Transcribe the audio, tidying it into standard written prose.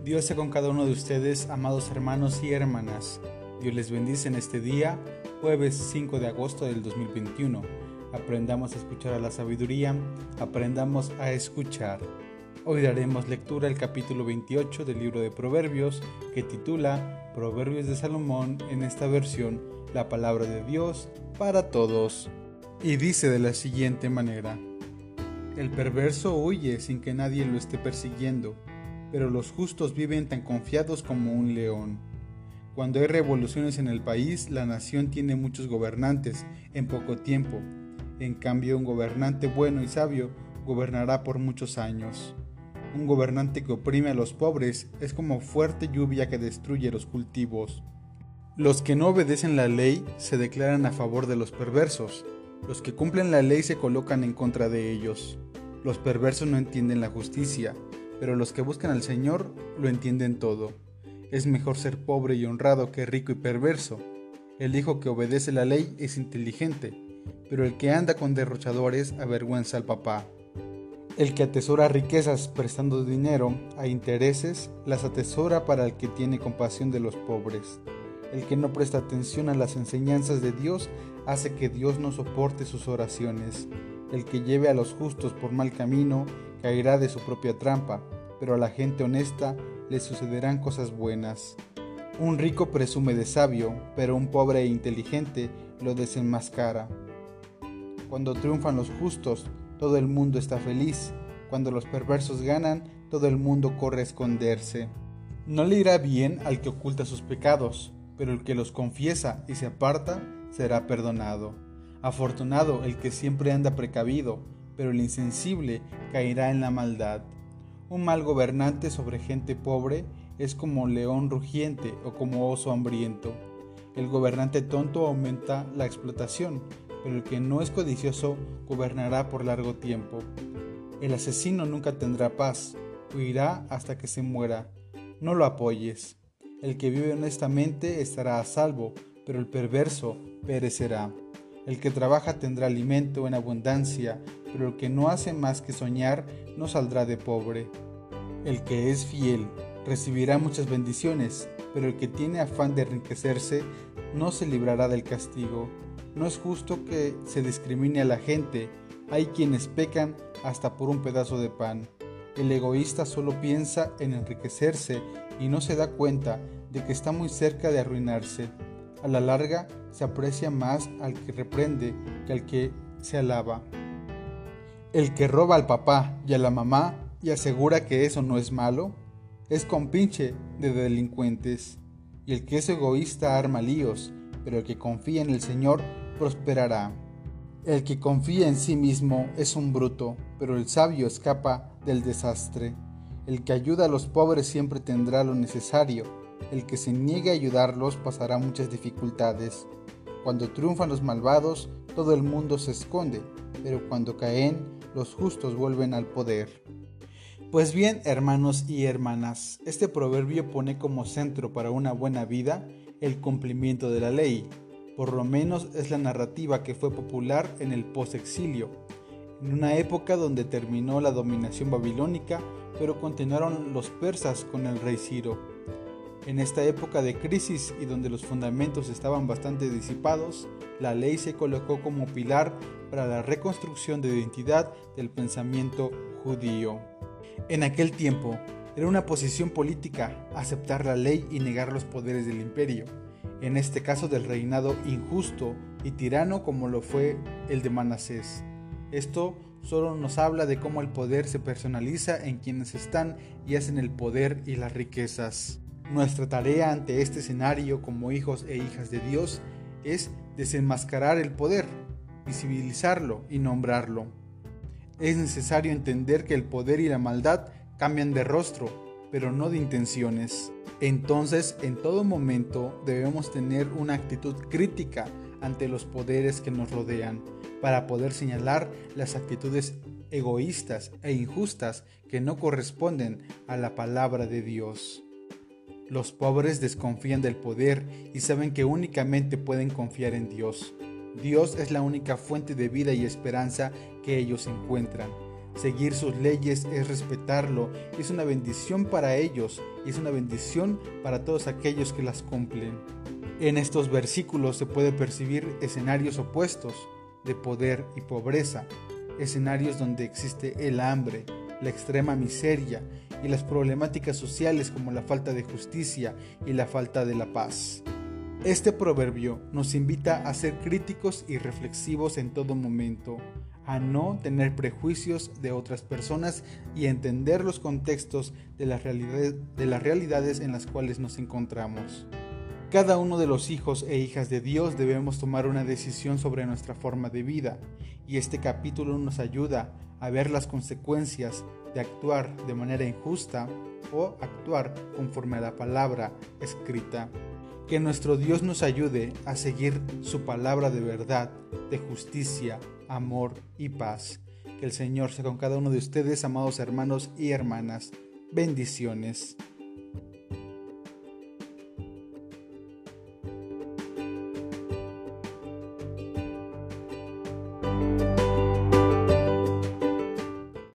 Dios sea con cada uno de ustedes, amados hermanos y hermanas. Dios les bendice en este día, jueves 5 de agosto del 2021. Aprendamos a escuchar a la sabiduría, aprendamos a escuchar. Hoy daremos lectura al capítulo 28 del libro de Proverbios, que titula Proverbios de Salomón, en esta versión, la palabra de Dios para todos. Y dice de la siguiente manera: El perverso huye sin que nadie lo esté persiguiendo, pero los justos viven tan confiados como un león. Cuando hay revoluciones en el país, la nación tiene muchos gobernantes en poco tiempo. En cambio, un gobernante bueno y sabio gobernará por muchos años. Un gobernante que oprime a los pobres es como fuerte lluvia que destruye los cultivos. Los que no obedecen la ley se declaran a favor de los perversos. Los que cumplen la ley se colocan en contra de ellos. Los perversos no entienden la justicia, pero los que buscan al Señor lo entienden todo. Es mejor ser pobre y honrado que rico y perverso. El hijo que obedece la ley es inteligente, pero el que anda con derrochadores avergüenza al papá. El que atesora riquezas prestando dinero a intereses, las atesora para el que tiene compasión de los pobres. El que no presta atención a las enseñanzas de Dios hace que Dios no soporte sus oraciones. El que lleve a los justos por mal camino caerá de su propia trampa, pero a la gente honesta le sucederán cosas buenas. Un rico presume de sabio, pero un pobre e inteligente lo desenmascara. Cuando triunfan los justos, todo el mundo está feliz. Cuando los perversos ganan, todo el mundo corre a esconderse. No le irá bien al que oculta sus pecados, pero el que los confiesa y se aparta será perdonado. Afortunado el que siempre anda precavido, pero el insensible caerá en la maldad. Un mal gobernante sobre gente pobre es como león rugiente o como oso hambriento. El gobernante tonto aumenta la explotación, pero el que no es codicioso gobernará por largo tiempo. El asesino nunca tendrá paz, huirá hasta que se muera. No lo apoyes. El que vive honestamente estará a salvo, pero el perverso perecerá. El que trabaja tendrá alimento en abundancia, pero el que no hace más que soñar no saldrá de pobre. El que es fiel recibirá muchas bendiciones, pero el que tiene afán de enriquecerse no se librará del castigo. No es justo que se discrimine a la gente. Hay quienes pecan hasta por un pedazo de pan. El egoísta solo piensa en enriquecerse y no se da cuenta de que está muy cerca de arruinarse. A la larga se aprecia más al que reprende que al que se alaba. El que roba al papá y a la mamá y asegura que eso no es malo, es compinche de delincuentes. Y el que es egoísta arma líos, pero el que confía en el Señor prosperará. El que confía en sí mismo es un bruto, pero el sabio escapa del desastre. El que ayuda a los pobres siempre tendrá lo necesario. El que se niegue a ayudarlos pasará muchas dificultades. Cuando triunfan los malvados, todo el mundo se esconde, pero cuando caen, los justos vuelven al poder. Pues bien, hermanos y hermanas, este proverbio pone como centro para una buena vida el cumplimiento de la ley. Por lo menos es la narrativa que fue popular en el posexilio, en una época donde terminó la dominación babilónica, pero continuaron los persas con el rey Ciro. En esta época de crisis y donde los fundamentos estaban bastante disipados, la ley se colocó como pilar para la reconstrucción de identidad del pensamiento judío. En aquel tiempo, era una posición política aceptar la ley y negar los poderes del imperio, en este caso del reinado injusto y tirano como lo fue el de Manasés. Esto solo nos habla de cómo el poder se personaliza en quienes están y hacen el poder y las riquezas. Nuestra tarea ante este escenario como hijos e hijas de Dios es desenmascarar el poder, visibilizarlo y nombrarlo. Es necesario entender que el poder y la maldad cambian de rostro, pero no de intenciones. Entonces, en todo momento debemos tener una actitud crítica ante los poderes que nos rodean, para poder señalar las actitudes egoístas e injustas que no corresponden a la palabra de Dios. Los pobres desconfían del poder y saben que únicamente pueden confiar en Dios. Dios es la única fuente de vida y esperanza que ellos encuentran. Seguir sus leyes es respetarlo, es una bendición para ellos y es una bendición para todos aquellos que las cumplen. En estos versículos se puede percibir escenarios opuestos de poder y pobreza, escenarios donde existe el hambre, la extrema miseria y las problemáticas sociales como la falta de justicia y la falta de la paz. Este proverbio nos invita a ser críticos y reflexivos en todo momento, a no tener prejuicios de otras personas y a entender los contextos de las realidades en las cuales nos encontramos. Cada uno de los hijos e hijas de Dios debemos tomar una decisión sobre nuestra forma de vida, y este capítulo nos ayuda a ver las consecuencias de actuar de manera injusta o actuar conforme a la palabra escrita. Que nuestro Dios nos ayude a seguir su palabra de verdad, de justicia, amor y paz. Que el Señor sea con cada uno de ustedes, amados hermanos y hermanas. Bendiciones.